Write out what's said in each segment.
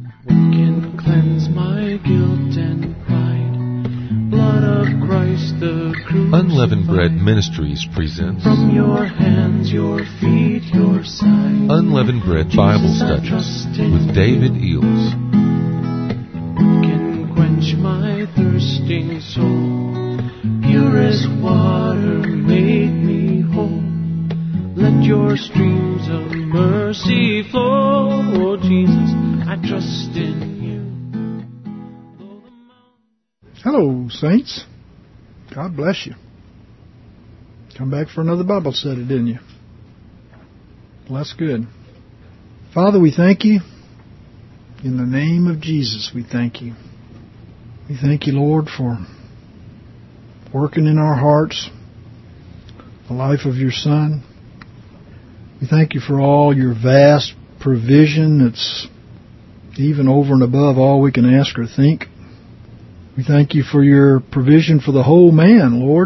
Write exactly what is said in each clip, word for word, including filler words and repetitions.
What can cleanse my guilt and pride? Blood of Christ the crucified. Unleavened Bread Ministries presents From your hands, your feet, your side. Unleavened Bread Bible Studies with David Eels. What can quench my thirsting soul? Purest water make me whole. Let your streams of mercy flow. Oh Jesus, I trust in you. Hello, saints. God bless you. Come back for another Bible study, didn't you? Well, that's good. Father, we thank you. In the name of Jesus, we thank you. We thank you, Lord, for working in our hearts the life of your Son. We thank you for all your vast provision that's even over and above all we can ask or think. We thank you for your provision for the whole man, Lord.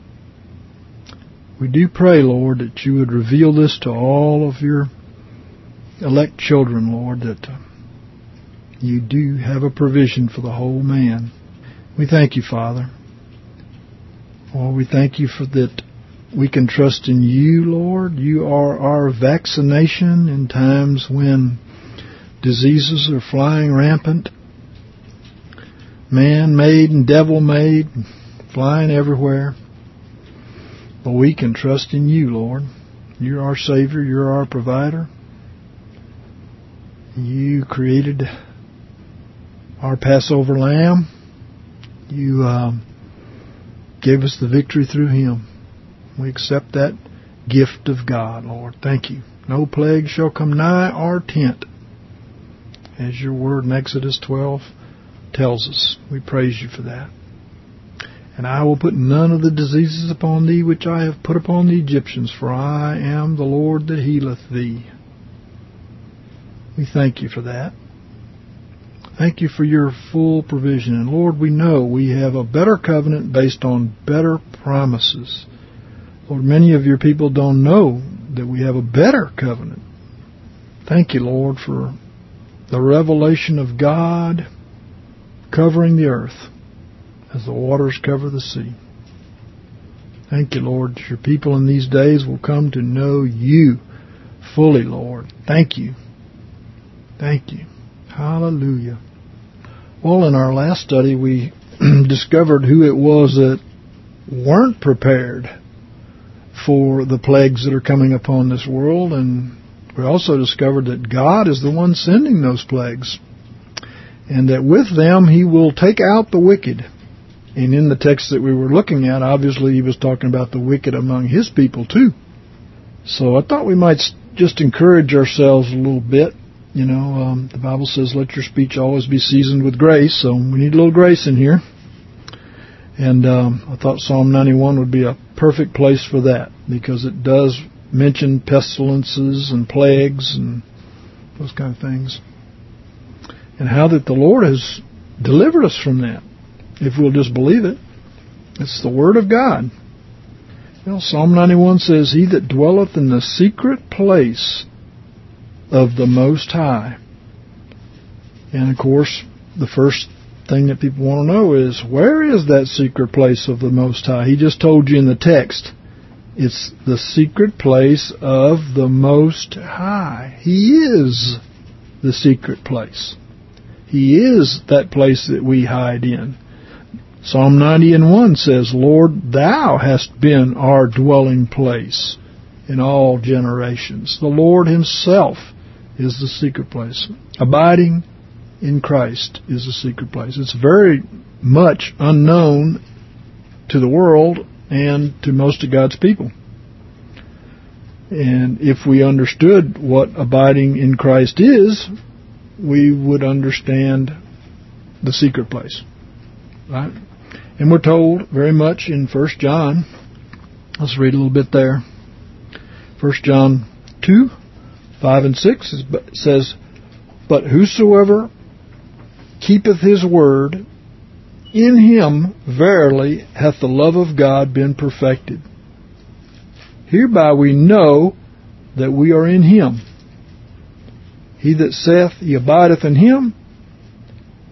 We do pray, Lord, that you would reveal this to all of your elect children, Lord, that you do have a provision for the whole man. We thank you, Father. Oh, we thank you for that we can trust in you, Lord. You are our vaccination in times when diseases are flying rampant, man-made and devil-made, flying everywhere. But we can trust in you, Lord. You're our Savior. You're our provider. You created our Passover lamb. You um, gave us the victory through him. We accept that gift of God, Lord. Thank you. No plague shall come nigh our tent, as your word in Exodus twelve tells us. We praise you for that. And I will put none of the diseases upon thee which I have put upon the Egyptians, for I am the Lord that healeth thee. We thank you for that. Thank you for your full provision. And Lord, we know we have a better covenant based on better promises. Lord, many of your people don't know that we have a better covenant. Thank you, Lord, for the revelation of God covering the earth as the waters cover the sea. Thank you, Lord, that your people in these days will come to know you fully, Lord. Thank you. Thank you. Hallelujah. Well, in our last study, we discovered who it was that weren't prepared for the plagues that are coming upon this world, and we also discovered that God is the one sending those plagues, and that with them he will take out the wicked. And in the text that we were looking at, obviously he was talking about the wicked among his people too. So I thought we might just encourage ourselves a little bit. You know, um, the Bible says, let your speech always be seasoned with grace, so we need a little grace in here. And um, I thought Psalm ninety-one would be a perfect place for that, because it does mention pestilences and plagues and those kind of things. And how that the Lord has delivered us from that, if we'll just believe it. It's the Word of God. You know, Psalm ninety-one says, he that dwelleth in the secret place of the Most High. And of course, the first thing that people want to know is, where is that secret place of the Most High? He just told you in the text. It's the secret place of the Most High. He is the secret place. He is that place that we hide in. Psalm ninety and one says, Lord, thou hast been our dwelling place in all generations. The Lord himself is the secret place. Abiding in Christ is the secret place. It's very much unknown to the world and to most of God's people. And if we understood what abiding in Christ is, we would understand the secret place. Right? And we're told very much in First John. Let's read a little bit there. First John two, five and six says, but whosoever keepeth his word, in him verily hath the love of God been perfected. Hereby we know that we are in him. He that saith he abideth in him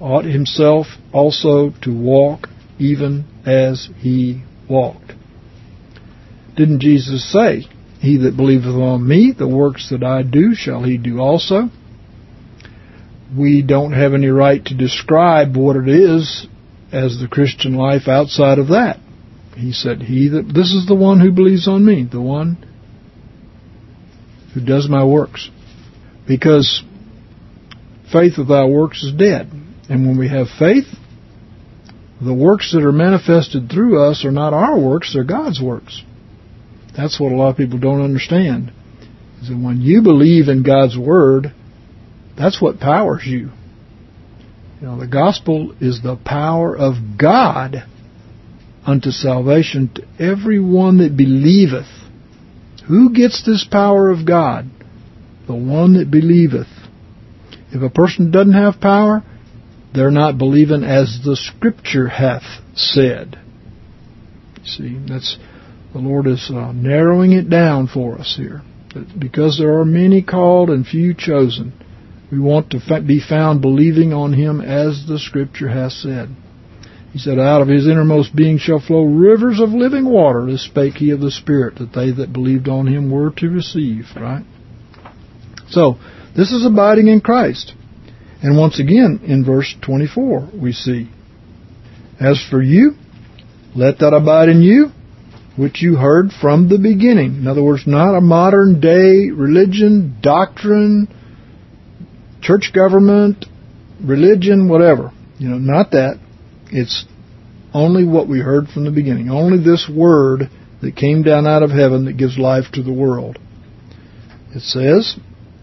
ought himself also to walk even as he walked. Didn't Jesus say, he that believeth on me, the works that I do shall he do also? We don't have any right to describe what it is as the Christian life outside of that. He said, "He that this is the one who believes on me, the one who does my works." Because faith without works is dead. And when we have faith, the works that are manifested through us are not our works, they're God's works. That's what a lot of people don't understand. Is that when you believe in God's Word, that's what powers you. You know, the gospel is the power of God unto salvation to every one that believeth. Who gets this power of God? The one that believeth. If a person doesn't have power, they're not believing as the Scripture hath said. See, that's the Lord is uh, narrowing it down for us here. Because there are many called and few chosen, we want to fa- be found believing on Him as the Scripture hath said. He said, "Out of his innermost being shall flow rivers of living water. This spake he of the Spirit, that they that believed on Him were to receive." Right? So, this is abiding in Christ. And once again, in verse twenty-four, we see, "As for you, let that abide in you, which you heard from the beginning." In other words, not a modern day religion, doctrine, church government, religion, whatever. You know, not that. It's only what we heard from the beginning. Only this Word that came down out of heaven that gives life to the world. It says,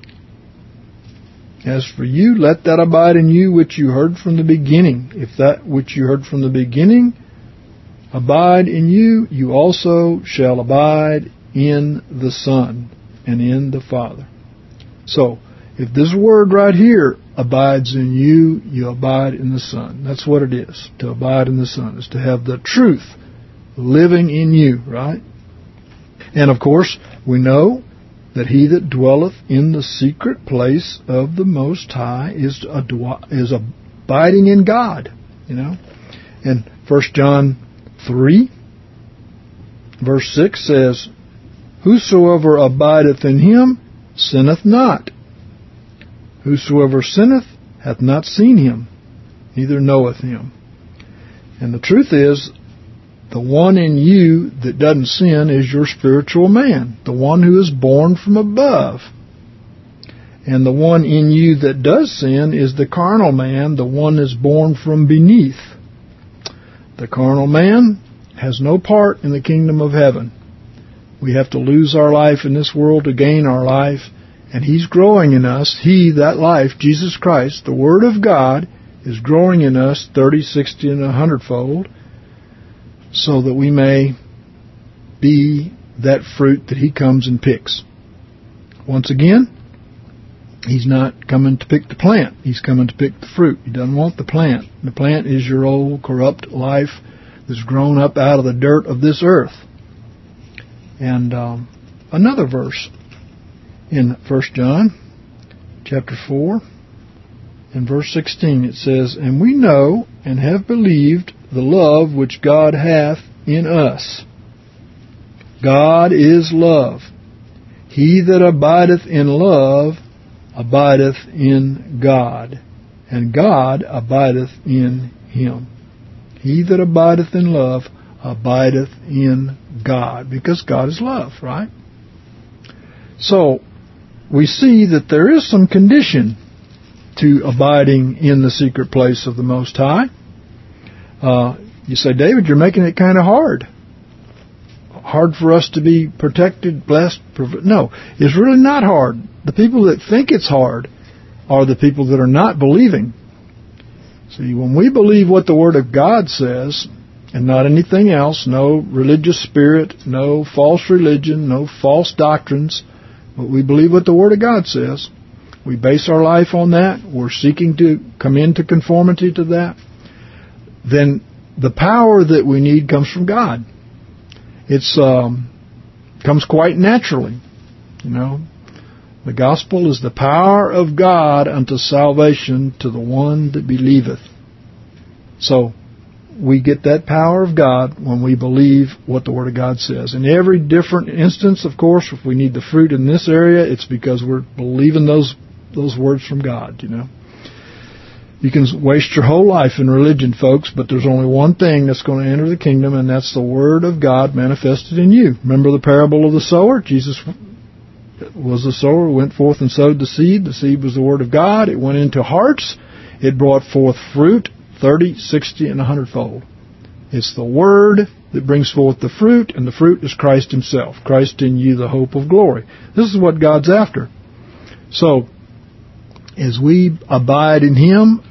"As for you, let that abide in you which you heard from the beginning. If that which you heard from the beginning abide in you, you also shall abide in the Son and in the Father." So, if this Word right here abides in you, you abide in the Son. That's what it is. To abide in the Son is to have the truth living in you, right? And of course, we know that he that dwelleth in the secret place of the Most High is a, is abiding in God, you know. And First John three, verse six says, "Whosoever abideth in Him sinneth not. Whosoever sinneth hath not seen Him, neither knoweth Him." And the truth is, the one in you that doesn't sin is your spiritual man, the one who is born from above. And the one in you that does sin is the carnal man, the one that's born from beneath. The carnal man has no part in the kingdom of heaven. We have to lose our life in this world to gain our life. And He's growing in us. He, that life, Jesus Christ, the Word of God, is growing in us thirty, sixty, and a hundredfold, so that we may be that fruit that He comes and picks. Once again, He's not coming to pick the plant. He's coming to pick the fruit. He doesn't want the plant. The plant is your old corrupt life that's grown up out of the dirt of this earth. And um, another verse in First John chapter four and verse sixteen, it says, "And we know and have believed the love which God hath in us. God is love. He that abideth in love abideth in God, and God abideth in him." He that abideth in love abideth in God, because God is love, right? So, we see that there is some condition to abiding in the secret place of the Most High. Uh, you say, "David, you're making it kind of hard. Hard for us to be protected, blessed." No, it's really not hard. The people that think it's hard are the people that are not believing. See, when we believe what the Word of God says, and not anything else, no religious spirit, no false religion, no false doctrines, but we believe what the Word of God says, we base our life on that, we're seeking to come into conformity to that, then the power that we need comes from God. It's um, comes quite naturally, you know. The gospel is the power of God unto salvation to the one that believeth. So, we get that power of God when we believe what the Word of God says. In every different instance, of course, if we need the fruit in this area, it's because we're believing those those words from God, you know. You can waste your whole life in religion, folks, but there's only one thing that's going to enter the kingdom, and that's the Word of God manifested in you. Remember the parable of the sower? Jesus was the sower, went forth and sowed the seed. The seed was the Word of God. It went into hearts. It brought forth fruit, thirty, sixty, and a hundredfold. It's the Word that brings forth the fruit, and the fruit is Christ Himself. Christ in you, the hope of glory. This is what God's after. So, as we abide in Him,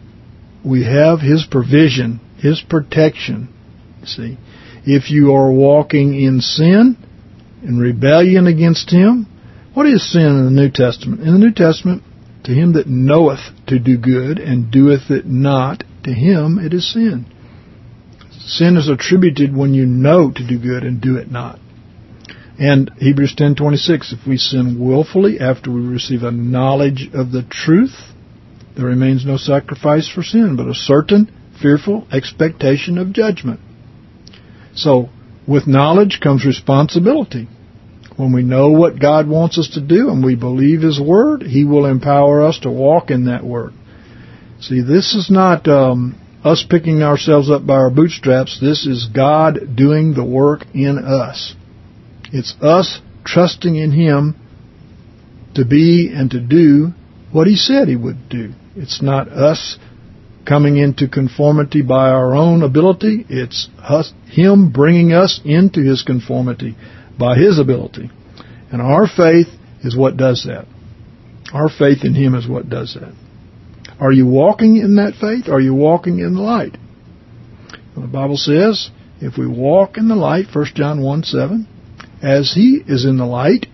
we have His provision, His protection. See, if you are walking in sin, in rebellion against Him, what is sin in the New Testament? In the New Testament, to him that knoweth to do good and doeth it not, to him it is sin. Sin is attributed when you know to do good and do it not. And Hebrews ten twenty-six, if we sin willfully after we receive a knowledge of the truth, there remains no sacrifice for sin, but a certain fearful expectation of judgment. So, with knowledge comes responsibility. When we know what God wants us to do and we believe His Word, He will empower us to walk in that Word. See, this is not um, us picking ourselves up by our bootstraps. This is God doing the work in us. It's us trusting in Him to be and to do what He said He would do. It's not us coming into conformity by our own ability. It's us, Him bringing us into His conformity by His ability. And our faith is what does that. Our faith in Him is what does that. Are you walking in that faith? Are you walking in the light? Well, the Bible says, if we walk in the light, First John one seven, as He is in the light,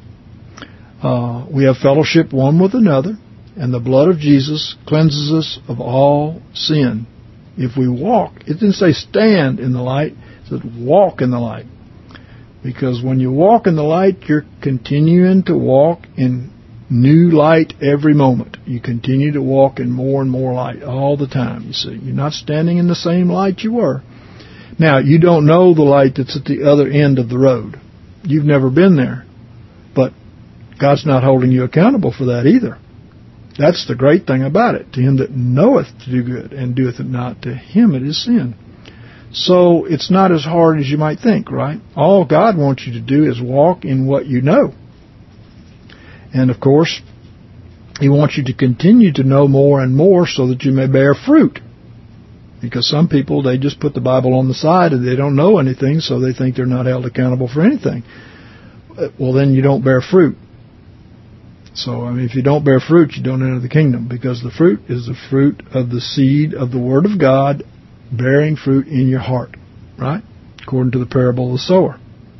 uh, we have fellowship one with another, and the blood of Jesus cleanses us of all sin. If we walk, it didn't say stand in the light, it said walk in the light. Because when you walk in the light, you're continuing to walk in new light every moment. You continue to walk in more and more light all the time, you see. You're not standing in the same light you were. Now, you don't know the light that's at the other end of the road. You've never been there. But God's not holding you accountable for that either. That's the great thing about it. To him that knoweth to do good and doeth it not, to him it is sin. So it's not as hard as you might think, right? All God wants you to do is walk in what you know. And of course, He wants you to continue to know more and more so that you may bear fruit. Because some people, they just put the Bible on the side and they don't know anything, so they think they're not held accountable for anything. Well, then you don't bear fruit. So, I mean, if you don't bear fruit, you don't enter the kingdom, because the fruit is the fruit of the seed of the Word of God bearing fruit in your heart, right? According to the parable of the sower.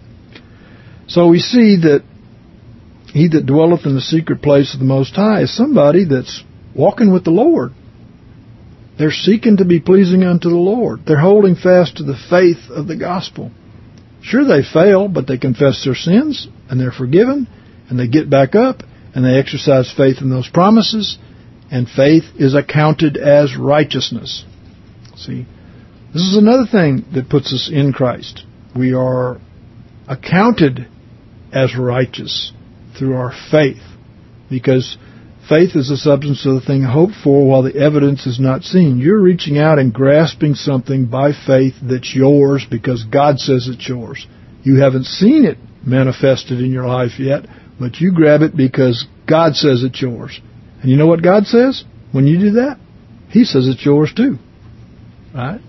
So we see that he that dwelleth in the secret place of the Most High is somebody that's walking with the Lord. They're seeking to be pleasing unto the Lord. They're holding fast to the faith of the gospel. Sure, they fail, but they confess their sins, and they're forgiven, and they get back up, and they exercise faith in those promises, and faith is accounted as righteousness. See, this is another thing that puts us in Christ. We are accounted as righteous through our faith, because faith is the substance of the thing hoped for, while the evidence is not seen. You're reaching out and grasping something by faith that's yours because God says it's yours. You haven't seen it manifested in your life yet, but you grab it because God says it's yours. And you know what God says when you do that? He says it's yours too. Right?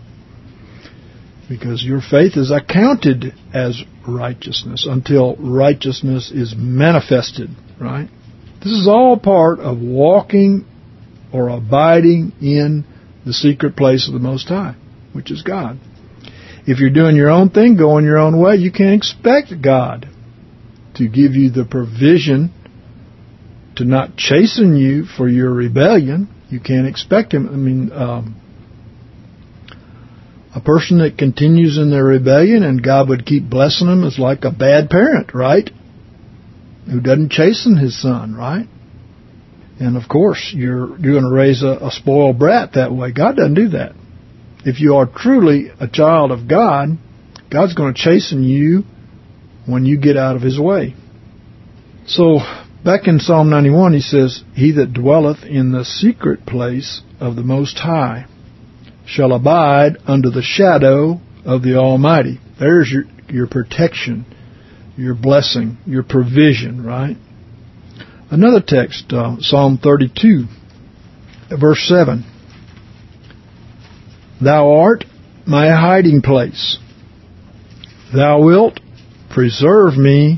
Because your faith is accounted as righteousness until righteousness is manifested. Right? This is all part of walking or abiding in the secret place of the Most High, which is God. If you're doing your own thing, going your own way, you can't expect God to give you the provision to not chasten you for your rebellion. You can't expect Him. I mean, um, a person that continues in their rebellion and God would keep blessing them is like a bad parent, right? who doesn't chasten his son, right? And of course, you're you're going to raise a, a spoiled brat that way. God doesn't do that. If you are truly a child of God, God's going to chasten you when you get out of his way. So, back in Psalm ninety-one, he says, "He that dwelleth in the secret place of the Most High shall abide under the shadow of the Almighty." There's your, your protection, your blessing, your provision, right? Another text, uh, Psalm thirty-two, verse seven. "Thou art my hiding place. Thou wilt preserve me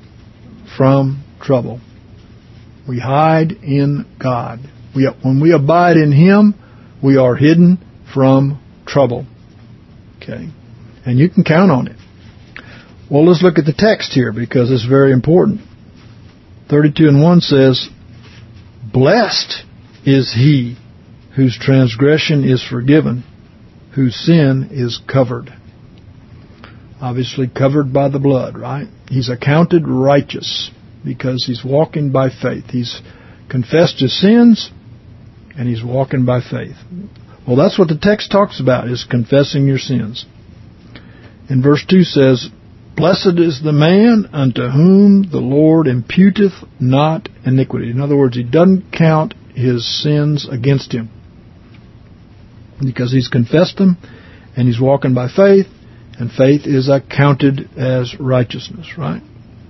from trouble." We hide in God. We, when we abide in him, we are hidden from trouble. Okay? And you can count on it. Well, let's look at the text here because it's very important. thirty-two and one says, "Blessed is he whose transgression is forgiven, whose sin is covered." Obviously covered by the blood, right? He's accounted righteous because he's walking by faith. He's confessed his sins and he's walking by faith. Well, that's what the text talks about, is confessing your sins. And verse two says, "Blessed is the man unto whom the Lord imputeth not iniquity." In other words, he doesn't count his sins against him because he's confessed them and he's walking by faith, and faith is accounted as righteousness, right?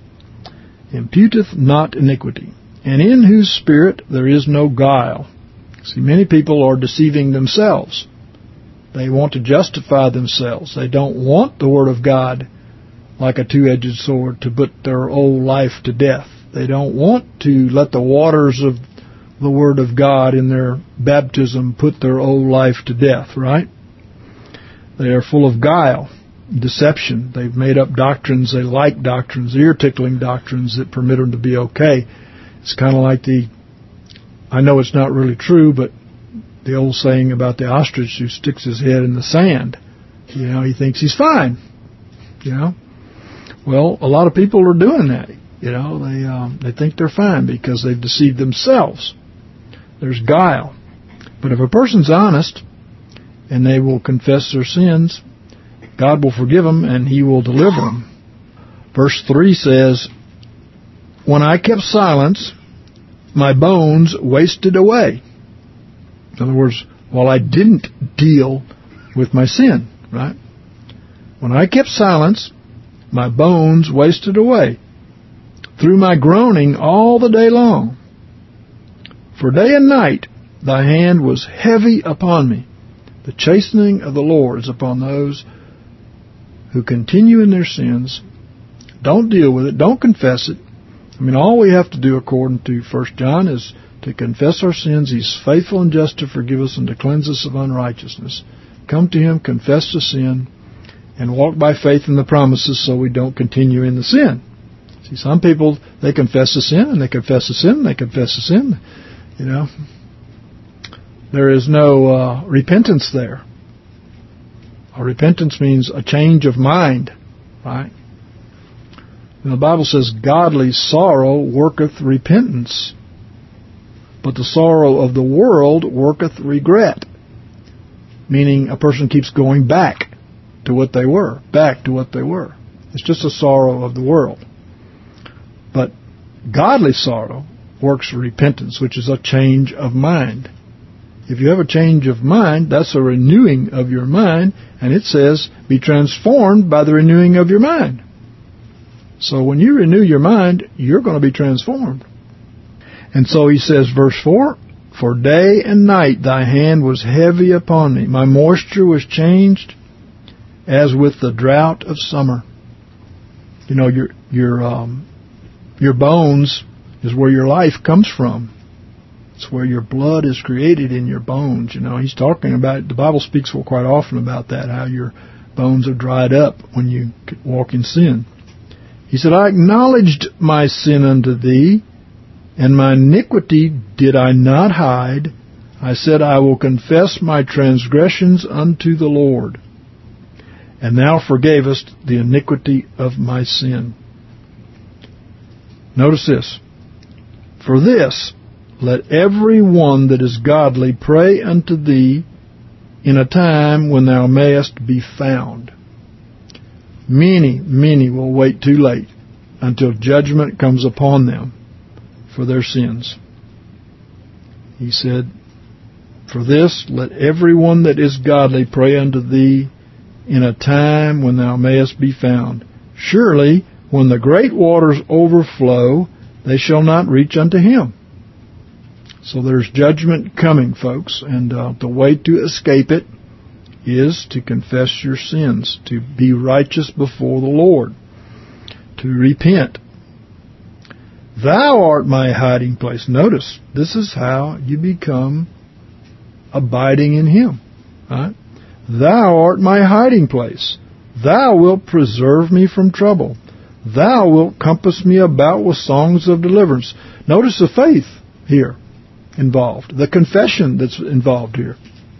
Imputeth not iniquity, and in whose spirit there is no guile. See, many people are deceiving themselves. They want to justify themselves. They don't want the Word of God like a two-edged sword to put their old life to death. They don't want to let the waters of the Word of God in their baptism put their old life to death, right? They are full of guile, deception. They've made up doctrines. They like doctrines, ear-tickling doctrines that permit them to be okay. It's kind of like the, I know it's not really true, but the old saying about the ostrich who sticks his head in the sand. You know, he thinks he's fine. You know? Well, a lot of people are doing that. You know, they um, they think they're fine because they've deceived themselves. There's guile. But if a person's honest and they will confess their sins, God will forgive them and he will deliver them. Verse three says, "When I kept silence, my bones wasted away." In other words, while I didn't deal with my sin, right? When I kept silence, my bones wasted away through my groaning all the day long. For day and night thy hand was heavy upon me. The chastening of the Lord is upon those who continue in their sins. Don't deal with it. Don't confess it. I mean, all we have to do, according to First John, is to confess our sins. He's faithful and just to forgive us and to cleanse us of unrighteousness. Come to him, confess the sin, and walk by faith in the promises so we don't continue in the sin. See, some people, they confess the sin, and they confess the sin, and they confess the sin. You know, there is no uh, repentance there. A repentance means a change of mind, right? And the Bible says, "Godly sorrow worketh repentance, but the sorrow of the world worketh regret." Meaning a person keeps going back to what they were, back to what they were. It's just a sorrow of the world. But godly sorrow works repentance, which is a change of mind. If you have a change of mind, that's a renewing of your mind, and it says, "Be transformed by the renewing of your mind." So when you renew your mind, you're going to be transformed. And so he says, verse four, "For day and night thy hand was heavy upon me. My moisture was changed as with the drought of summer." You know, your your um, your bones is where your life comes from. It's where your blood is created in your bones. You know, he's talking about, the Bible speaks quite often about that, how your bones are dried up when you walk in sin. He said, "I acknowledged my sin unto thee, and my iniquity did I not hide. I said, I will confess my transgressions unto the Lord. And thou forgavest the iniquity of my sin." Notice this. For this, let every one that is godly pray unto thee in a time when thou mayest be found. Many, many will wait too late until judgment comes upon them for their sins. He said, for this, let every one that is godly pray unto thee in a time when thou mayest be found. Surely, when the great waters overflow, they shall not reach unto him. So there's judgment coming, folks, and uh, the way to escape it is to confess your sins, to be righteous before the Lord, to repent. Thou art my hiding place. Notice, this is how you become abiding in him. Right? Thou art my hiding place. Thou wilt preserve me from trouble. Thou wilt compass me about with songs of deliverance. Notice the faith here involved, the confession that's involved here.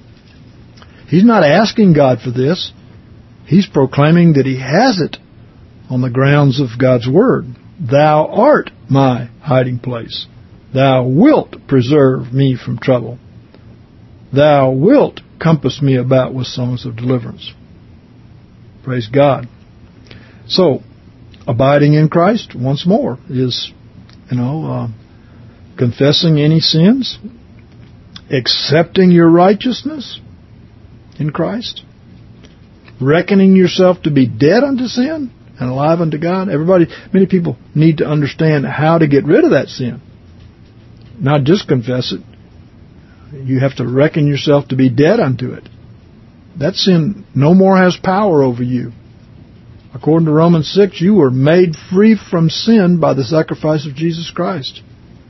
He's not asking God for this. He's proclaiming that he has it on the grounds of God's word. Thou art my hiding place. Thou wilt preserve me from trouble. Thou wilt compass me about with songs of deliverance. Praise God. So, abiding in Christ, once more, is, you know, uh, confessing any sins, accepting your righteousness in Christ, reckoning yourself to be dead unto sin and alive unto God. Everybody, many people need to understand how to get rid of that sin. Not just confess it. You have to reckon yourself to be dead unto it. That sin no more has power over you. According to Romans six, you were made free from sin by the sacrifice of Jesus Christ.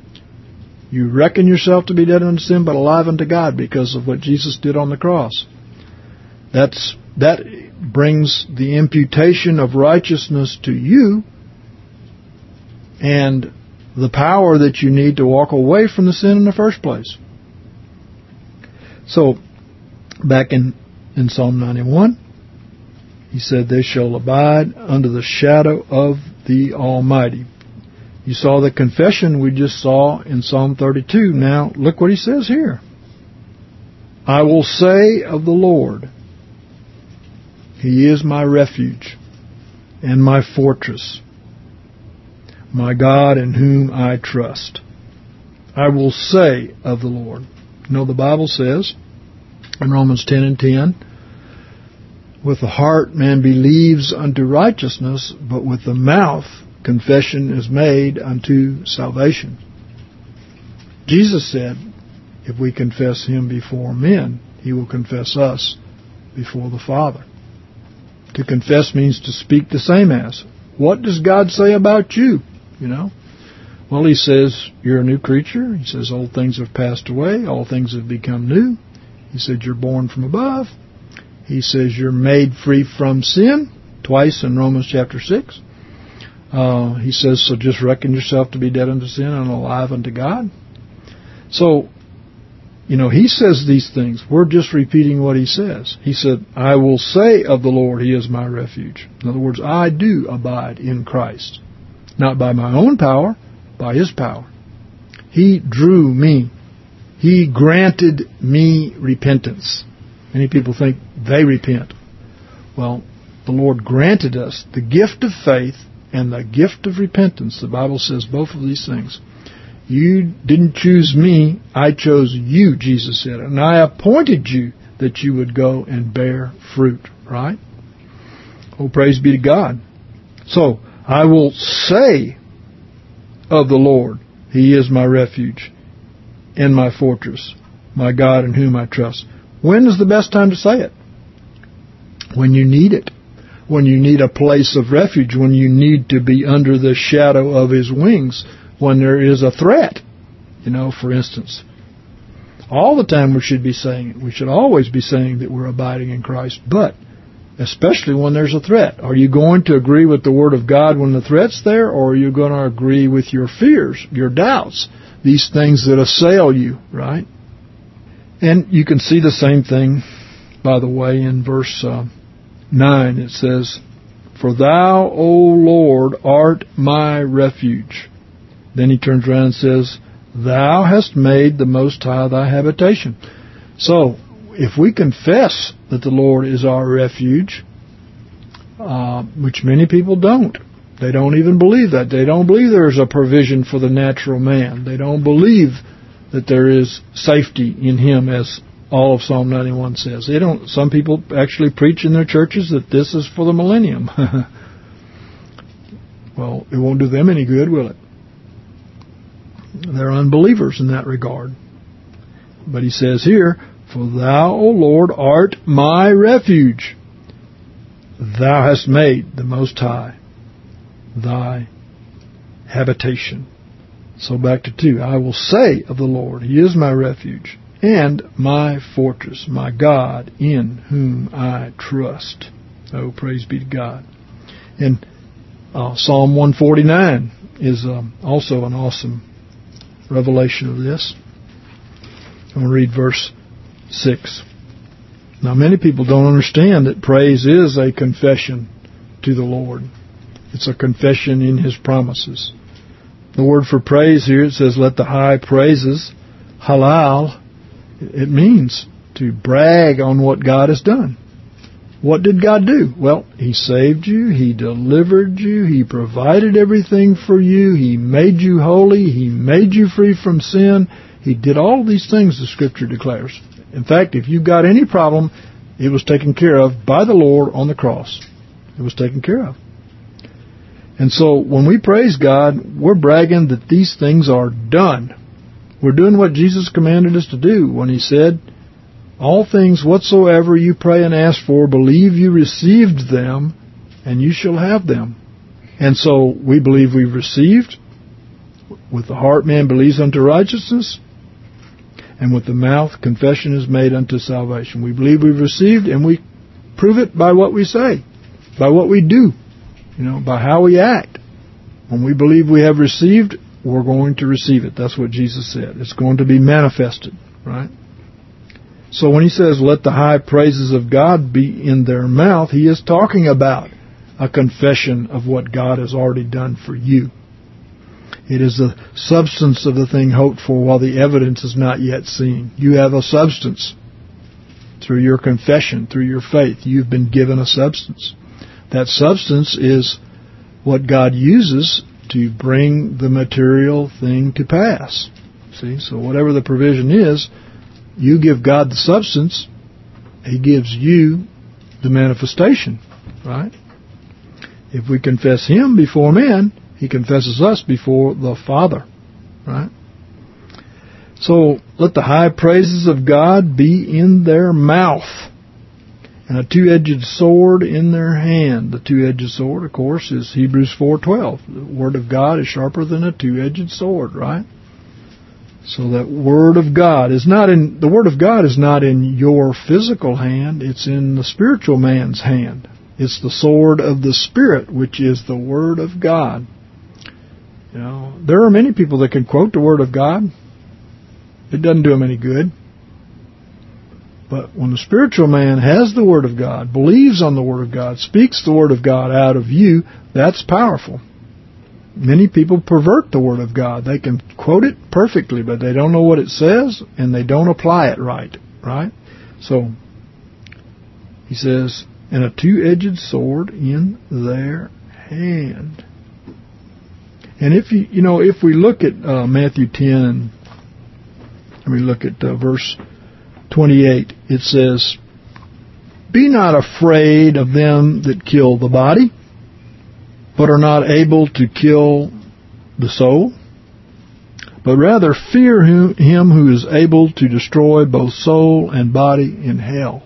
You reckon yourself to be dead unto sin, but alive unto God because of what Jesus did on the cross. That's that brings the imputation of righteousness to you and the power that you need to walk away from the sin in the first place. So, back in, in Psalm ninety-one, he said, they shall abide under the shadow of the Almighty. You saw the confession we just saw in Psalm thirty-two. Now, look what he says here. I will say of the Lord, he is my refuge and my fortress, my God in whom I trust. I will say of the Lord. You know, the Bible says in Romans ten and ten, with the heart man believes unto righteousness, but with the mouth confession is made unto salvation. Jesus said, if we confess him before men, he will confess us before the Father. To confess means to speak the same as. What does God say about you? You know? Well, he says, you're a new creature. He says, old things have passed away. All things have become new. He said, you're born from above. He says, you're made free from sin. Twice in Romans chapter six. Uh, he says, so just reckon yourself to be dead unto sin and alive unto God. So, you know, he says these things. We're just repeating what he says. He said, I will say of the Lord, he is my refuge. In other words, I do abide in Christ. Not by my own power, by his power. He drew me. He granted me repentance. Many people think they repent. Well, the Lord granted us the gift of faith and the gift of repentance. The Bible says both of these things. You didn't choose me, I chose you, Jesus said. And I appointed you that you would go and bear fruit, right? Oh, praise be to God. So, I will say of the Lord, he is my refuge and my fortress, my God in whom I trust. When is the best time to say it? When you need it. When you need a place of refuge. When you need to be under the shadow of his wings. When there is a threat. You know, for instance. All the time we should be saying it. We should always be saying that we're abiding in Christ. But, especially when there's a threat. Are you going to agree with the Word of God when the threat's there? Or are you going to agree with your fears, your doubts? These things that assail you, right? And you can see the same thing, by the way, in verse uh, nine. It says, for thou, O Lord, art my refuge, Then he turns around and says, Thou hast made the Most High thy habitation. So, if we confess that the Lord is our refuge, uh, which many people don't, they don't even believe that. They don't believe there's a provision for the natural man. They don't believe that there is safety in him, as all of Psalm ninety-one says. They don't. Some people actually preach in their churches that this is for the millennium. Well, it won't do them any good, will it? They're unbelievers in that regard. But he says here, For thou, O Lord, art my refuge. Thou hast made the Most High thy habitation. So back to two. I will say of the Lord, He is my refuge and my fortress, my God in whom I trust. Oh, praise be to God. And uh, Psalm one forty-nine is um, also an awesome revelation of this. I'm going to read verse six. Now, many people don't understand that praise is a confession to the Lord. It's a confession in His promises. The word for praise here, it says, let the high praises, halal, it means to brag on what God has done. What did God do? Well, He saved you. He delivered you. He provided everything for you. He made you holy. He made you free from sin. He did all these things, the Scripture declares. In fact, if you've got any problem, it was taken care of by the Lord on the cross. It was taken care of. And so when we praise God, we're bragging that these things are done. We're doing what Jesus commanded us to do when He said, all things whatsoever you pray and ask for, believe you received them, and you shall have them. And so we believe we've received. With the heart man believes unto righteousness, and with the mouth confession is made unto salvation. We believe we've received, and we prove it by what we say, by what we do, you know, by how we act. When we believe we have received, we're going to receive it. That's what Jesus said. It's going to be manifested, right? So when He says, let the high praises of God be in their mouth, He is talking about a confession of what God has already done for you. It is the substance of the thing hoped for while the evidence is not yet seen. You have a substance. Through your confession, through your faith, you've been given a substance. That substance is what God uses to bring the material thing to pass. See, so whatever the provision is, you give God the substance, He gives you the manifestation, right? If we confess Him before men, He confesses us before the Father, right? So let the high praises of God be in their mouth, and a two-edged sword in their hand. The two-edged sword, of course, is Hebrews four twelve. The Word of God is sharper than a two-edged sword, right? So that Word of God is not in, the Word of God is not in your physical hand, it's in the spiritual man's hand. It's the sword of the Spirit, which is the Word of God. You know, there are many people that can quote the Word of God. It doesn't do them any good. But when the spiritual man has the Word of God, believes on the Word of God, speaks the Word of God out of you, that's powerful. Many people pervert the Word of God. They can quote it perfectly, but they don't know what it says, and they don't apply it right. Right? So, he says, and a two-edged sword in their hand. And if you, you know, if we look at uh, Matthew ten, and let me look at uh, verse twenty-eight, it says, be not afraid of them that kill the body, but are not able to kill the soul, but rather fear him, him who is able to destroy both soul and body in hell.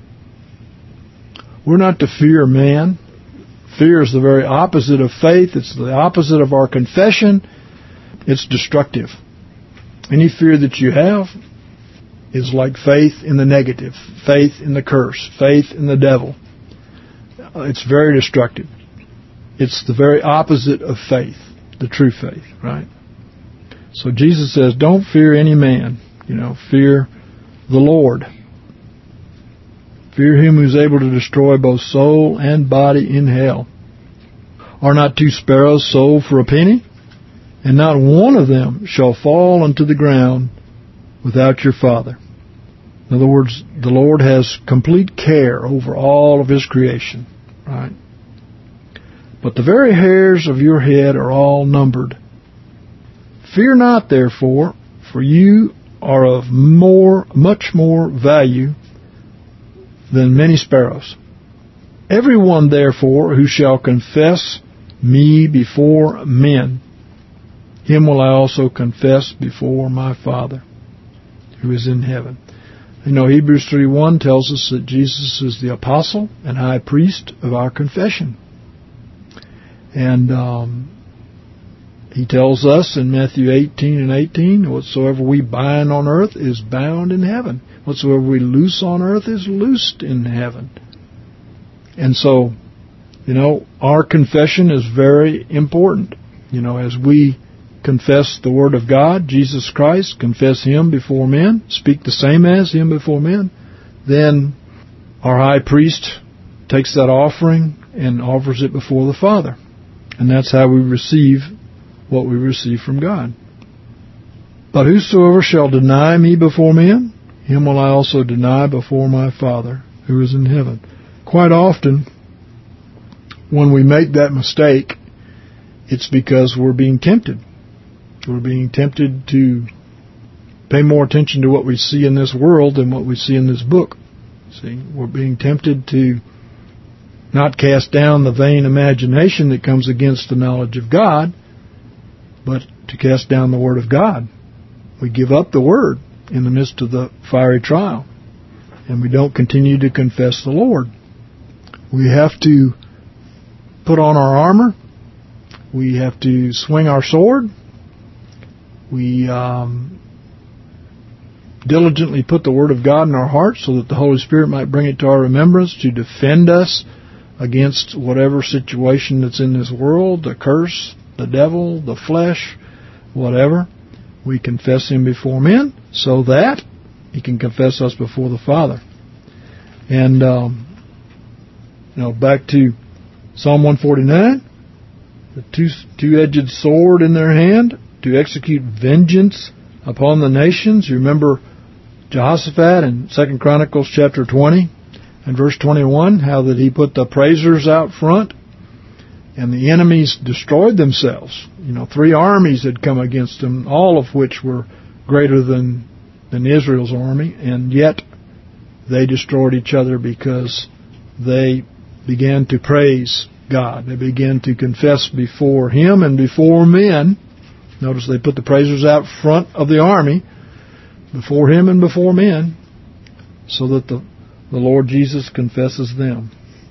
We're not to fear man. Fear is the very opposite of faith. It's the opposite of our confession. It's destructive. Any fear that you have is like faith in the negative, faith in the curse, faith in the devil. It's very destructive. It's the very opposite of faith, the true faith, right? So Jesus says, don't fear any man. You know, fear the Lord. Fear Him who's able to destroy both soul and body in hell. Are not two sparrows sold for a penny? and not one of them shall fall unto the ground without your Father. In other words, the Lord has complete care over all of His creation, right? But the very hairs of your head are all numbered. Fear not, therefore, for you are of more, much more value than many sparrows. Everyone, therefore, who shall confess me before men, him will I also confess before my Father, who is in heaven. You know, Hebrews three one tells us that Jesus is the apostle and high priest of our confession. And um, he tells us in Matthew eighteen and eighteen, whatsoever we bind on earth is bound in heaven. Whatsoever we loose on earth is loosed in heaven. And so, you know, our confession is very important. You know, as we confess the Word of God, Jesus Christ, confess Him before men, speak the same as Him before men, then our high priest takes that offering and offers it before the Father. And that's how we receive what we receive from God. But whosoever shall deny me before men, him will I also deny before my Father, who is in heaven. Quite often, when we make that mistake, it's because we're being tempted. We're being tempted to pay more attention to what we see in this world than what we see in this book. See, we're being tempted to not cast down the vain imagination that comes against the knowledge of God, but to cast down the Word of God. We give up the Word in the midst of the fiery trial, and we don't continue to confess the Lord. We have to put on our armor. We have to swing our sword. We um, diligently put the Word of God in our hearts so that the Holy Spirit might bring it to our remembrance to defend us against whatever situation that's in this world, the curse, the devil, the flesh, whatever. We confess Him before men so that He can confess us before the Father. And, um, you know, back to Psalm one forty-nine, the two, two-edged sword in their hand, to execute vengeance upon the nations. You remember Jehoshaphat in Second Chronicles chapter twenty and verse twenty-one, how that he put the praisers out front and the enemies destroyed themselves. You know, three armies had come against them, all of which were greater than, than Israel's army, and yet they destroyed each other because they began to praise God. They began to confess before Him and before men. Notice they put the praisers out front of the army, before Him and before men, so that the, the Lord Jesus confesses them.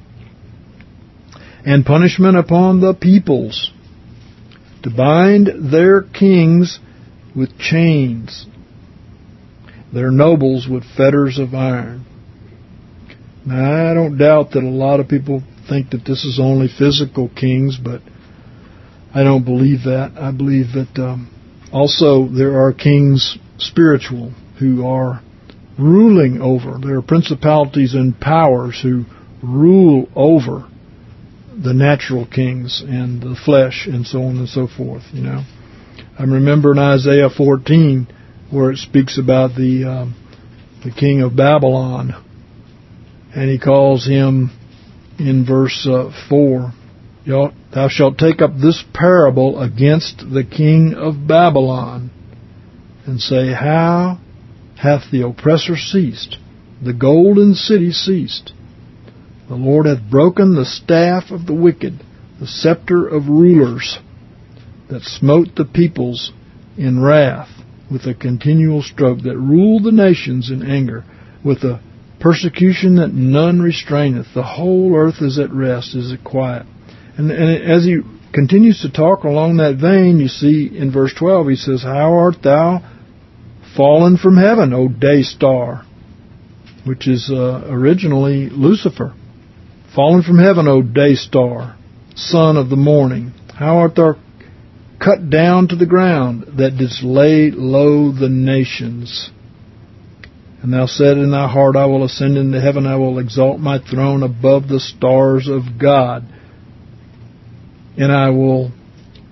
And punishment upon the peoples, to bind their kings with chains, their nobles with fetters of iron. Now, I don't doubt that a lot of people think that this is only physical kings, but I don't believe that. I believe that um, also there are kings spiritual who are ruling over. There are principalities and powers who rule over the natural kings and the flesh and so on and so forth, you know. I remember in Isaiah fourteen where it speaks about the um, the king of Babylon, and he calls him in verse uh, four, thou shalt take up this parable against the king of Babylon, and say, how hath the oppressor ceased? The golden city ceased. The Lord hath broken the staff of the wicked, the scepter of rulers, that smote the peoples in wrath with a continual stroke, that ruled the nations in anger, with a persecution that none restraineth. The whole earth is at rest, is at quiet. And, and as he continues to talk along that vein, you see in verse twelve, he says, how art thou fallen from heaven, O day star, which is uh, originally Lucifer. Fallen from heaven, O day star, son of the morning. How art thou cut down to the ground, that didst lay low the nations? And thou said in thy heart, I will ascend into heaven, I will exalt my throne above the stars of God. And I will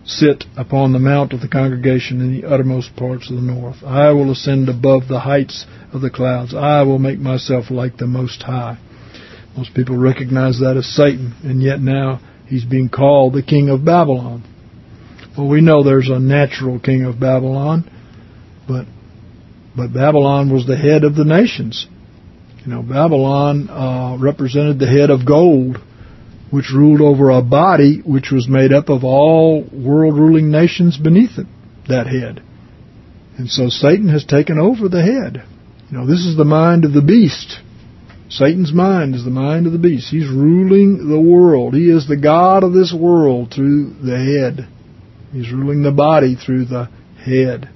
sit upon the mount of the congregation in the uttermost parts of the north. I will ascend above the heights of the clouds. I will make myself like the Most High. Most people recognize that as Satan, and yet now he's being called the king of Babylon. Well, we know there's a natural king of Babylon, but but Babylon was the head of the nations. You know, Babylon uh, represented the head of gold, which ruled over a body which was made up of all world-ruling nations beneath it, that head. And so Satan has taken over the head. You know, this is the mind of the beast. Satan's mind is the mind of the beast. He's ruling the world. He is the god of this world through the head. He's ruling the body through the head.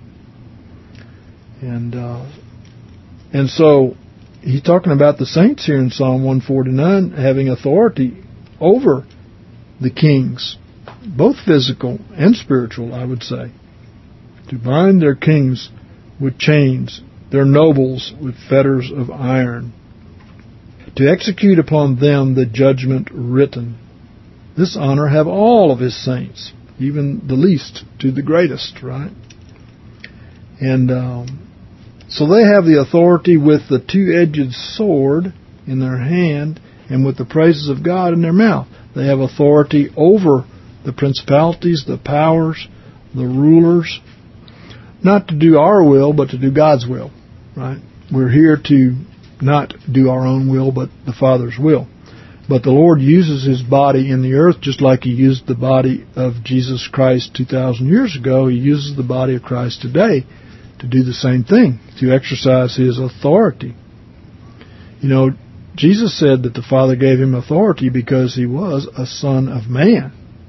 And uh, and so he's talking about the saints here in Psalm one forty-nine having authority over the kings, both physical and spiritual, I would say, to bind their kings with chains, their nobles with fetters of iron, to execute upon them the judgment written. This honor have all of his saints, even the least to the greatest, right? And um, so they have the authority with the two-edged sword in their hand and with the praises of God in their mouth. They have authority over the principalities, the powers, the rulers, not to do our will, but to do God's will, right? We're here to not do our own will, but the Father's will. But the Lord uses His body in the earth just like He used the body of Jesus Christ two thousand years ago. He uses the body of Christ today to do the same thing, to exercise His authority. You know, Jesus said that the Father gave Him authority because He was a Son of Man,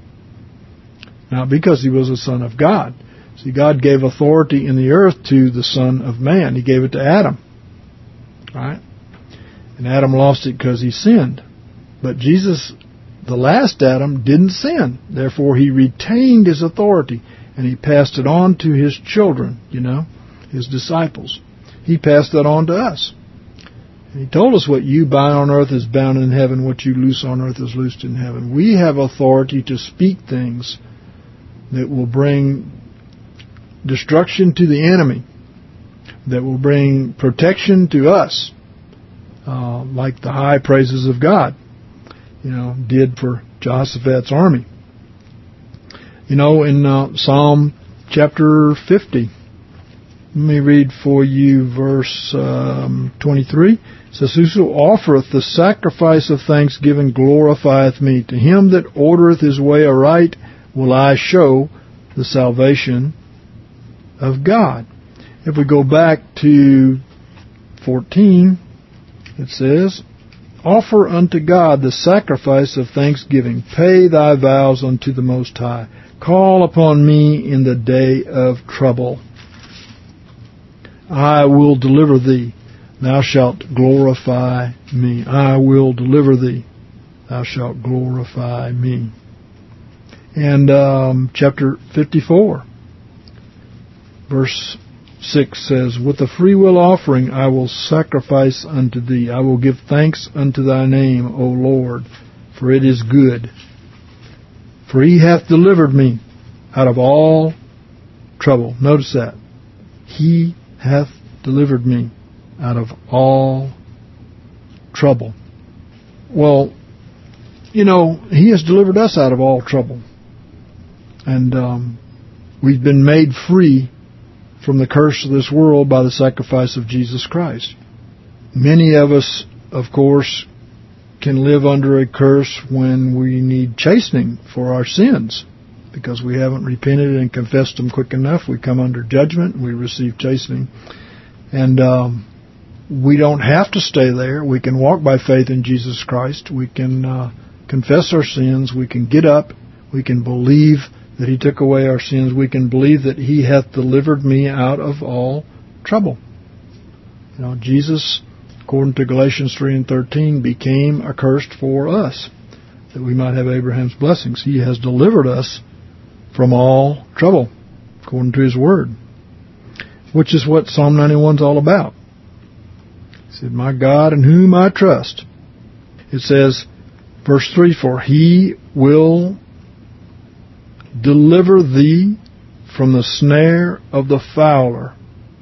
not because He was a Son of God. See, God gave authority in the earth to the Son of Man. He gave it to Adam, right? And Adam lost it because he sinned. But Jesus, the last Adam, didn't sin. Therefore, He retained His authority, and He passed it on to His children, you know, His disciples. He passed that on to us. And He told us what you bind on earth is bound in heaven, what you loose on earth is loosed in heaven. We have authority to speak things that will bring destruction to the enemy, that will bring protection to us, uh, like the high praises of God, you know, did for Jehoshaphat's army. You know, in uh, Psalm chapter fifty, let me read for you verse um, twenty-three. It says, Whoso offereth the sacrifice of thanksgiving glorifieth me. To him that ordereth his way aright will I show the salvation of God. If we go back to fourteen, it says, Offer unto God the sacrifice of thanksgiving. Pay thy vows unto the Most High. Call upon me in the day of trouble. I will deliver thee. Thou shalt glorify me. I will deliver thee. Thou shalt glorify me. And um, chapter fifty-four, verse six says, With a freewill offering I will sacrifice unto thee. I will give thanks unto thy name, O Lord, for it is good. For he hath delivered me out of all trouble. Notice that. He hath delivered me out of all trouble. Well, you know, He has delivered us out of all trouble. And um, we've been made free from the curse of this world by the sacrifice of Jesus Christ. Many of us, of course, can live under a curse when we need chastening for our sins. Because we haven't repented and confessed them quick enough, we come under judgment and we receive chastening. And um, we don't have to stay there. We can walk by faith in Jesus Christ. We can uh, confess our sins. We can get up. We can believe that He took away our sins. We can believe that He hath delivered me out of all trouble. You know, Jesus, according to Galatians three and thirteen, became accursed for us, that we might have Abraham's blessings. He has delivered us from all trouble, according to His Word, which is what Psalm ninety-one is all about. He said, My God in whom I trust. It says, verse three, For He will deliver thee from the snare of the fowler.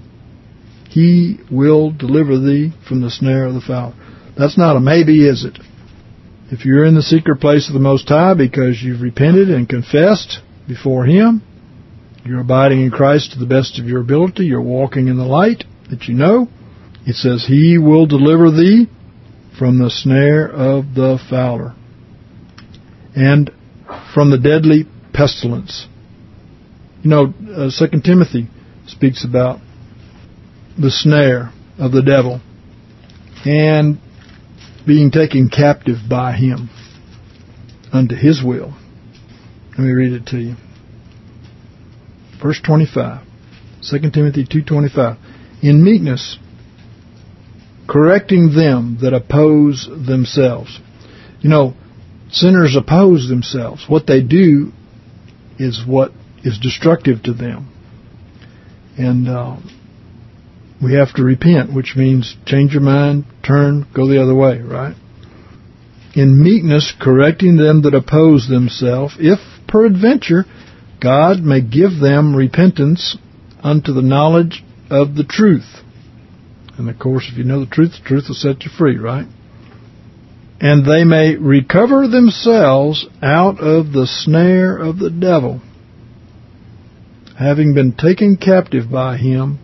He will deliver thee from the snare of the fowler. That's not a maybe, is it? If you're in the secret place of the Most High because you've repented and confessed before Him, you're abiding in Christ to the best of your ability, you're walking in the light that you know, it says, He will deliver thee from the snare of the fowler and from the deadly pestilence. You know, uh, Second Timothy speaks about the snare of the devil and being taken captive by him unto his will. Let me read it to you. Verse twenty-five, Second Timothy two twenty-five. In meekness, correcting them that oppose themselves. You know, sinners oppose themselves. What they do is what is destructive to them. And uh, we have to repent, which means change your mind, turn, go the other way, right? In meekness, correcting them that oppose themselves, if peradventure God may give them repentance unto the knowledge of the truth. And of course, if you know the truth, the truth will set you free, right? And they may recover themselves out of the snare of the devil, having been taken captive by him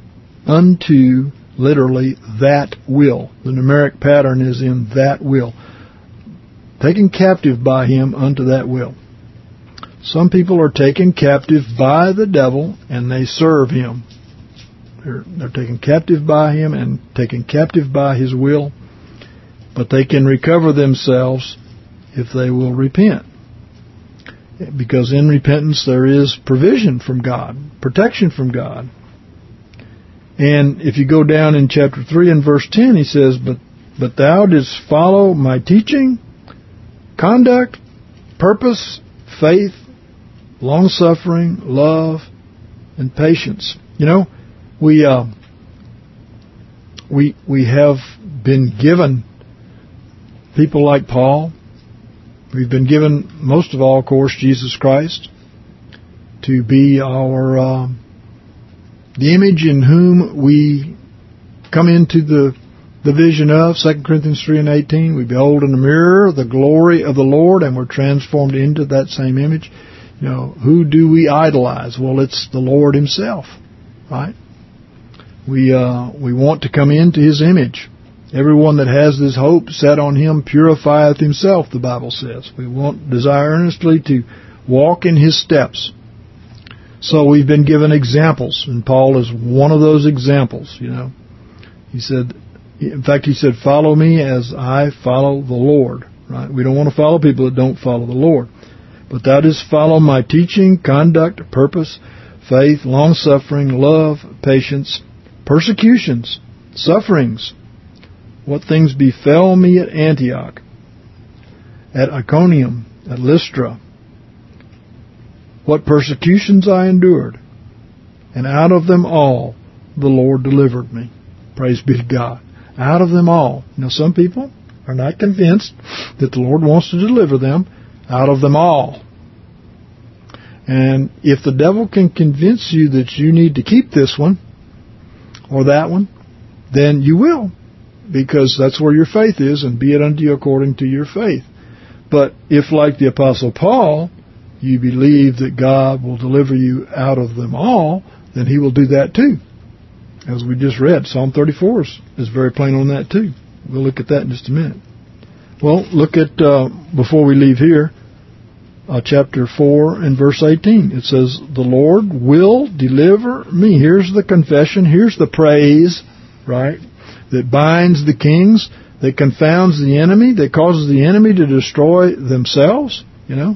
unto, literally, that will. The numeric pattern is in that will. Taken captive by him unto that will. Some people are taken captive by the devil and they serve him. They're, they're taken captive by him and taken captive by his will. But they can recover themselves if they will repent. Because in repentance there is provision from God, protection from God. And if you go down in chapter three and verse ten, he says, But but thou didst follow my teaching, conduct, purpose, faith, long-suffering, love, and patience. You know, we uh, we we have been given people like Paul. We've been given, most of all, of course, Jesus Christ, to be our uh, the image in whom we come into the the vision of. Second Corinthians three and eighteen, we behold in the mirror the glory of the Lord, and we're transformed into that same image. You know, who do we idolize? Well, it's the Lord Himself, right? We uh, we want to come into His image. Everyone that has this hope set on Him purifieth himself, the Bible says. We want, desire earnestly to walk in His steps. So we've been given examples, and Paul is one of those examples, you know. He said, in fact, he said, follow me as I follow the Lord, right? We don't want to follow people that don't follow the Lord. But that is follow my teaching, conduct, purpose, faith, long-suffering, love, patience, persecutions, sufferings. What things befell me at Antioch, at Iconium, at Lystra. What persecutions I endured. And out of them all the Lord delivered me. Praise be to God. Out of them all. Now some people are not convinced that the Lord wants to deliver them out of them all. And if the devil can convince you that you need to keep this one or that one, then you will. Because that's where your faith is, and be it unto you according to your faith. But if, like the Apostle Paul, you believe that God will deliver you out of them all, then He will do that too. As we just read, Psalm thirty-four is, is very plain on that too. We'll look at that in just a minute. Well, look at, uh, before we leave here, uh, chapter four and verse eighteen. It says, the Lord will deliver me. Here's the confession. Here's the praise, right? That binds the kings, that confounds the enemy, that causes the enemy to destroy themselves, you know.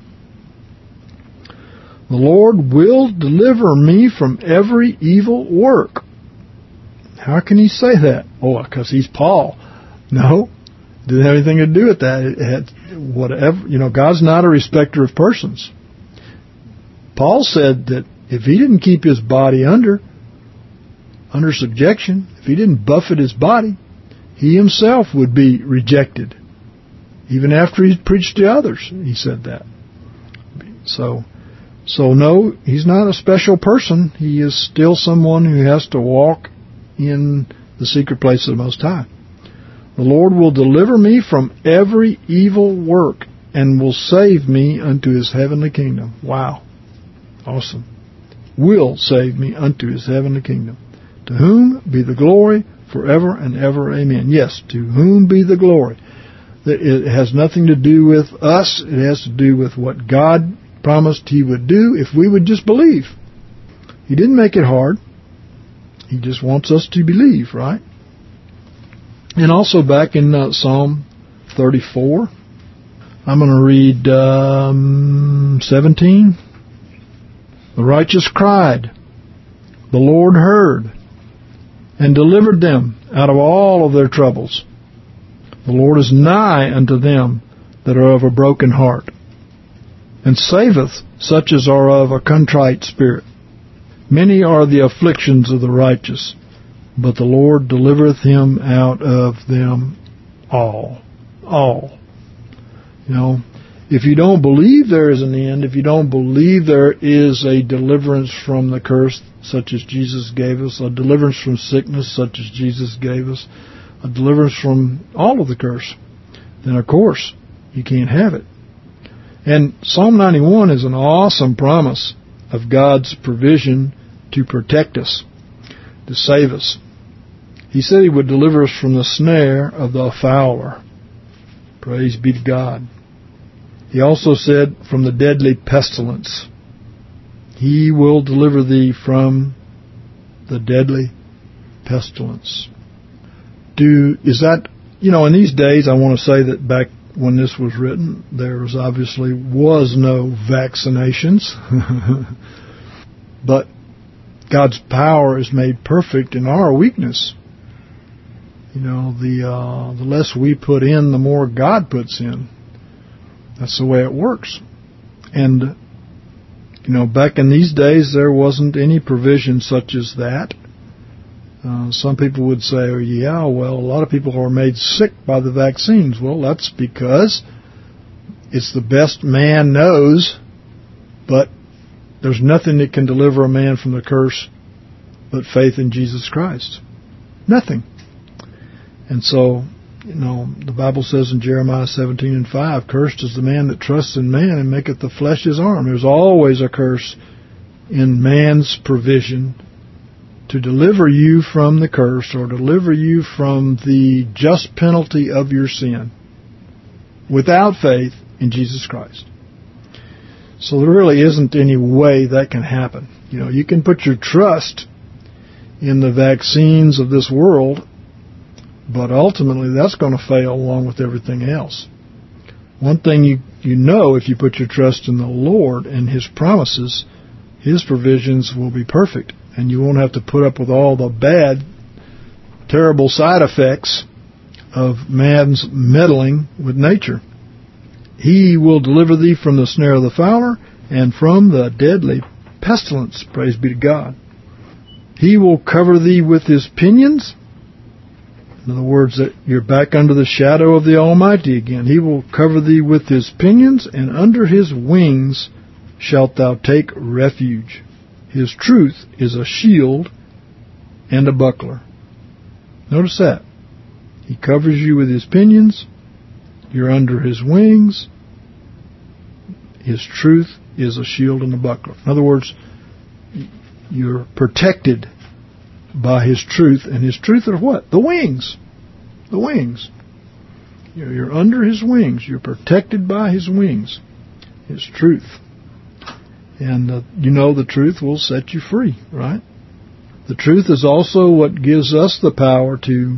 The Lord will deliver me from every evil work. How can He say that? Oh, because He's Paul. No, didn't have anything to do with that. It had whatever, you know, God's not a respecter of persons. Paul said that if he didn't keep his body under under subjection, if he didn't buffet his body, he himself would be rejected. Even after he preached to others, he said that. So So no, he's not a special person. He is still someone who has to walk in the secret place of the Most High. The Lord will deliver me from every evil work and will save me unto his heavenly kingdom. Wow. Awesome. Will save me unto his heavenly kingdom. To whom be the glory forever and ever. Amen. Yes, to whom be the glory. It has nothing to do with us. It has to do with what God promised he would do if we would just believe. He didn't make it hard. He just wants us to believe, right? And also back in uh, Psalm thirty-four, I'm going to read um, seventeen. The righteous cried, the Lord heard, and delivered them out of all of their troubles. The Lord is nigh unto them that are of a broken heart, and saveth such as are of a contrite spirit. Many are the afflictions of the righteous, but the Lord delivereth him out of them all. All. You know, if you don't believe there is an end, if you don't believe there is a deliverance from the curse such as Jesus gave us, a deliverance from sickness such as Jesus gave us, a deliverance from all of the curse, then of course you can't have it. And Psalm ninety-one is an awesome promise of God's provision to protect us, to save us. He said he would deliver us from the snare of the fowler. Praise be to God. He also said from the deadly pestilence. He will deliver thee from the deadly pestilence. Do is that, you know, in these days, I want to say that back when this was written, there was obviously was no vaccinations. But God's power is made perfect in our weakness. You know, the uh, the less we put in, the more God puts in. That's the way it works. And, you know, back in these days, there wasn't any provision such as that. Uh, some people would say, oh, yeah, well, a lot of people are made sick by the vaccines. Well, that's because it's the best man knows, but there's nothing that can deliver a man from the curse but faith in Jesus Christ. Nothing. And so, you know, the Bible says in Jeremiah seventeen and five, cursed is the man that trusts in man and maketh the flesh his arm. There's always a curse in man's provision to deliver you from the curse or deliver you from the just penalty of your sin without faith in Jesus Christ. So there really isn't any way that can happen. You know, you can put your trust in the vaccines of this world, but ultimately that's going to fail along with everything else. One thing you, you know, if you put your trust in the Lord and His promises, His provisions will be perfect. And you won't have to put up with all the bad, terrible side effects of man's meddling with nature. He will deliver thee from the snare of the fowler and from the deadly pestilence. Praise be to God. He will cover thee with His pinions. In other words, that you're back under the shadow of the Almighty again. He will cover thee with His pinions, and under His wings shalt thou take refuge. His truth is a shield and a buckler. Notice that. He covers you with His pinions. You're under His wings. His truth is a shield and a buckler. In other words, you're protected by His truth. And His truth are what? The wings. The wings. You're under His wings. You're protected by His wings. His truth. And uh, you know the truth will set you free, right? The truth is also what gives us the power to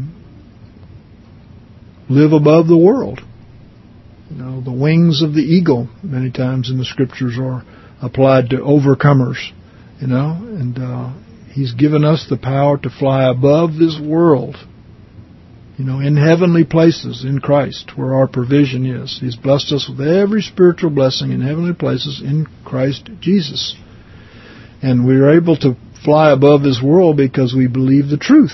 live above the world. You know, the wings of the eagle, many times in the Scriptures, are applied to overcomers, you know. And uh, He's given us the power to fly above this world, you know, in heavenly places in Christ, where our provision is. He's blessed us with every spiritual blessing in heavenly places in Christ Jesus. And we're able to fly above this world because we believe the truth.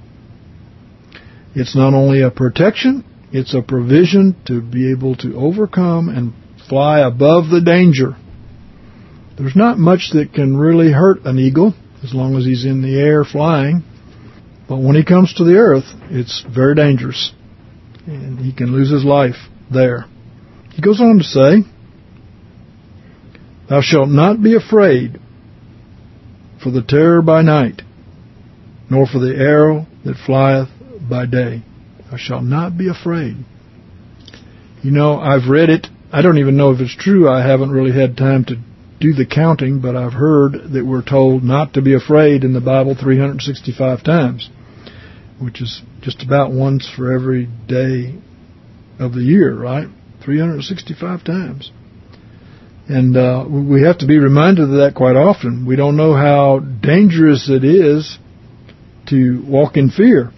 It's not only a protection, it's a provision to be able to overcome and fly above the danger. There's not much that can really hurt an eagle as long as he's in the air flying. But when he comes to the earth, it's very dangerous. And he can lose his life there. He goes on to say, "Thou shalt not be afraid for the terror by night, nor for the arrow that flieth by day." Thou shalt not be afraid. You know, I've read it. I don't even know if it's true. I haven't really had time to do the counting, but I've heard that we're told not to be afraid in the Bible three hundred sixty-five times, which is just about once for every day of the year, right? three hundred sixty-five times. And uh, we have to be reminded of that quite often. We don't know how dangerous it is to walk in fear.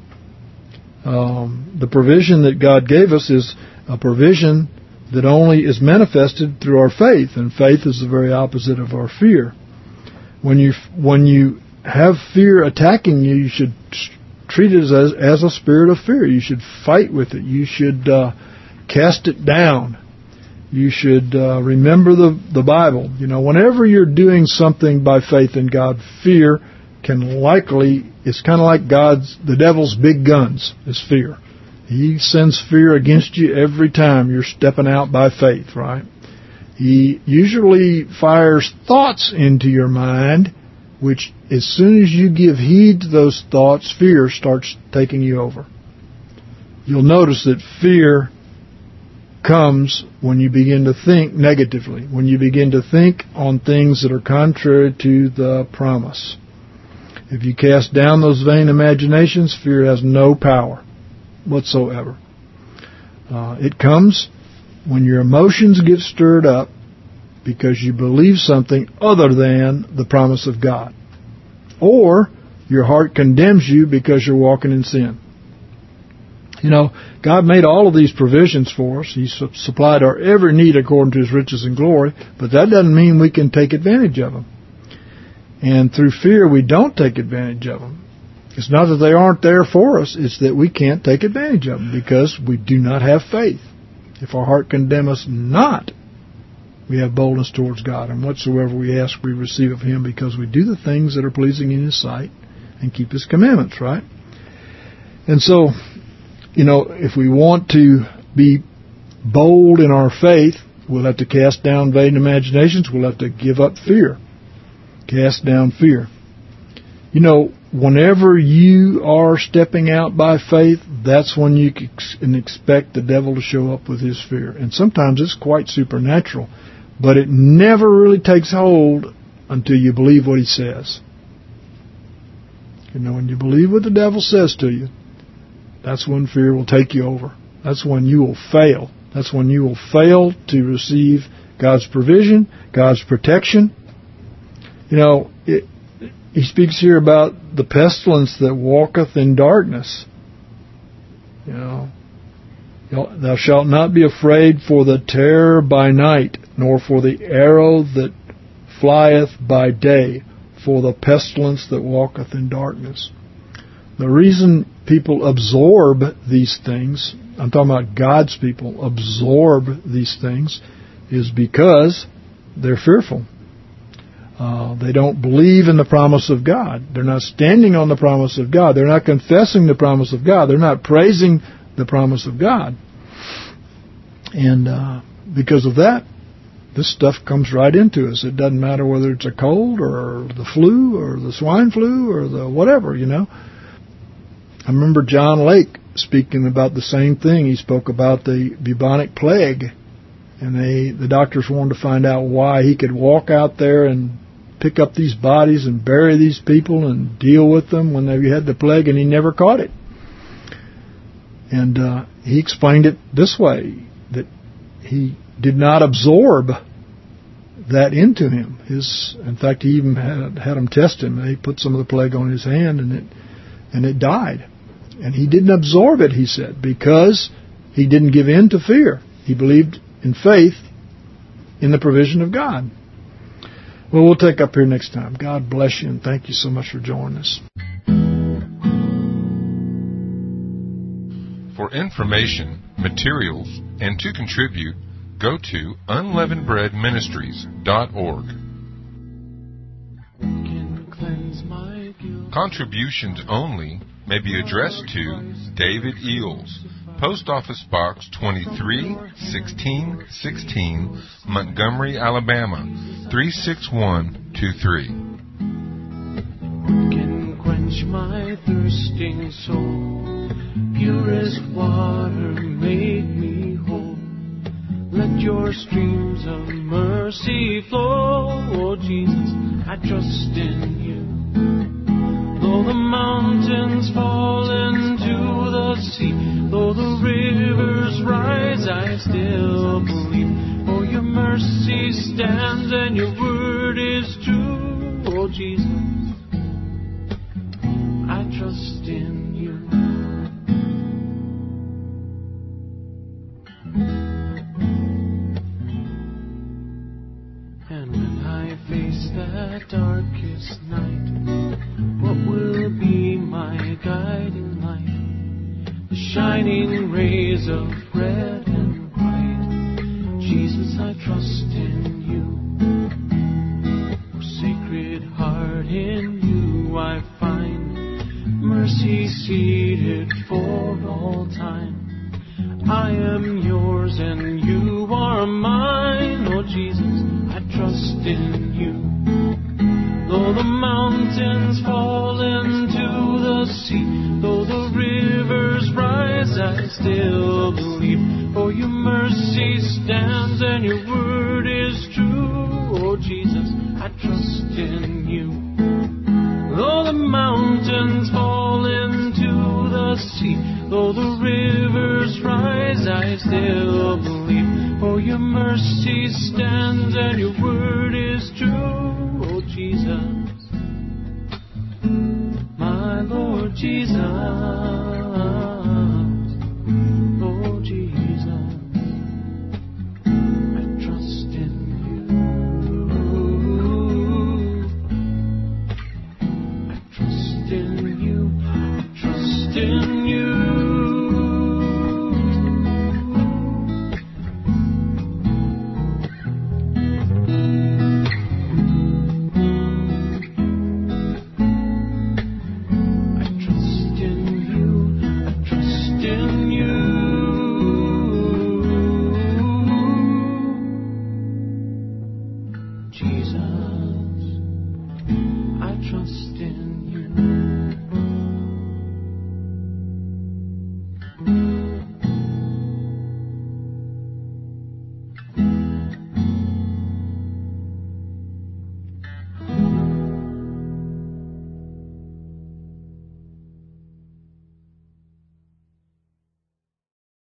Um, the provision that God gave us is a provision that only is manifested through our faith, and faith is the very opposite of our fear. When you when you have fear attacking you, you should treat it as, as a spirit of fear. You should fight with it. You should uh, cast it down. You should uh, remember the, the Bible. You know, whenever you're doing something by faith in God, fear can likely, it's kind of like God's, the devil's big guns is fear. He sends fear against you every time you're stepping out by faith, right? He usually fires thoughts into your mind, which as soon as you give heed to those thoughts, fear starts taking you over. You'll notice that fear comes when you begin to think negatively, when you begin to think on things that are contrary to the promise. If you cast down those vain imaginations, fear has no power whatsoever. Uh, it comes when your emotions get stirred up because you believe something other than the promise of God. Or your heart condemns you because you're walking in sin. You know, God made all of these provisions for us. He su- supplied our every need according to His riches and glory, but that doesn't mean we can take advantage of them. And through fear, we don't take advantage of them. It's not that they aren't there for us, it's that we can't take advantage of them because we do not have faith. If our heart condemn us not, we have boldness towards God, and whatsoever we ask, we receive of Him because we do the things that are pleasing in His sight and keep His commandments, right? And so, you know, if we want to be bold in our faith, we'll have to cast down vain imaginations. We'll have to give up fear. Cast down fear. You know, whenever you are stepping out by faith, that's when you can expect the devil to show up with his fear. And sometimes it's quite supernatural, but it never really takes hold until you believe what he says. You know, when you believe what the devil says to you, that's when fear will take you over. That's when you will fail. That's when you will fail to receive God's provision, God's protection. You know, it, he speaks here about the pestilence that walketh in darkness. You know, thou shalt not be afraid for the terror by night, nor for the arrow that flieth by day, for the pestilence that walketh in darkness. The reason people absorb these things, I'm talking about God's people, absorb these things, is because they're fearful. Uh, they don't believe in the promise of God. They're not standing on the promise of God. They're not confessing the promise of God. They're not praising the promise of God. And uh, because of that, this stuff comes right into us. It doesn't matter whether it's a cold or the flu or the swine flu or the whatever, you know. I remember John Lake speaking about the same thing. He spoke about the bubonic plague. And they, the doctors wanted to find out why he could walk out there and pick up these bodies and bury these people and deal with them when they had the plague, and he never caught it. And uh, he explained it this way, that he did not absorb that into him. His, in fact, he even had, had them test him. They put some of the plague on his hand, and it and it died. And he didn't absorb it, he said, because he didn't give in to fear. He believed in faith in the provision of God. Well, we'll take up here next time. God bless you, and thank you so much for joining us. For information, materials, and to contribute, go to unleavened bread ministries dot org. my guilt. Contributions only may be addressed to David Eels, Post Office Box twenty-three, sixteen sixteen, Montgomery, Alabama, three six one two three. Can quench my thirsting soul. Purest water make me whole. Let your streams of mercy flow. Oh Jesus, I trust in you. Though the mountains fall into the sea, though the rivers rise, I still believe. For your mercy stands and your word is true. Oh Jesus, I trust in you. And when I face that darkest night, what will be my guiding light? The shining rays of red and white. Jesus, I trust in you. Oh, Sacred Heart, in you I find mercy seated for all time. I am yours and you are mine. Oh Jesus, I trust in you. Though the mountains fall into the sea, though the rivers rise, I still believe. For your mercy stands and your word is true. Oh Jesus, I trust in you. Though the mountains fall into the sea, though the rivers rise, I still believe. For your mercy stands and your word is true. Oh Jesus, my Lord Jesus.